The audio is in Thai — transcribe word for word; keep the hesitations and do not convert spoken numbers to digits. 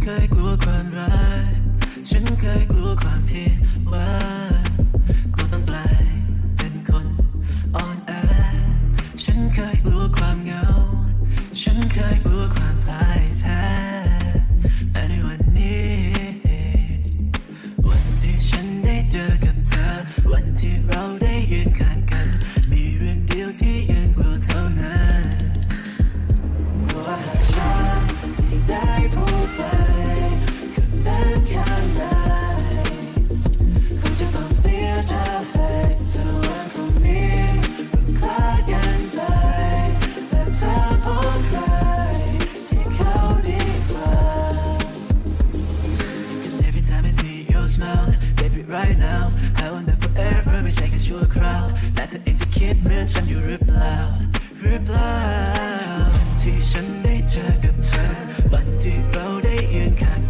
เคยกลัวความรักฉันเคยกลัวความผิดหวังกลัวต้องกลายเป็นคนอ่อนแอฉันเคยกลัวความเหงาฉันเคยกลัวความพ่ายแพ้แต่ในวันนี้วันที่ฉันได้เจอกับเธอวันที่เราได้ยืนข้างกันมีเรื่องเดียวที่ยังกลัวเท่านั้นกลัวหากฉันไม่ได้พูดไปคำนั้นข้างในคงจะต้องเสียใจเธอวันพรุ่งนี้ต้องคลาดกันไปและเธอพบใครที่เขาดีกว่า Cause every time I see your smile baby right now I wonder forever ไม่ใช่แค่ชั่วคราวแต่เธอเองจะคิดเหมือนฉันอยู่หรือเปล่าหรือเปล่าวันที่ฉันได้เจอกับเธอวันที่เราได้ยืนข้าง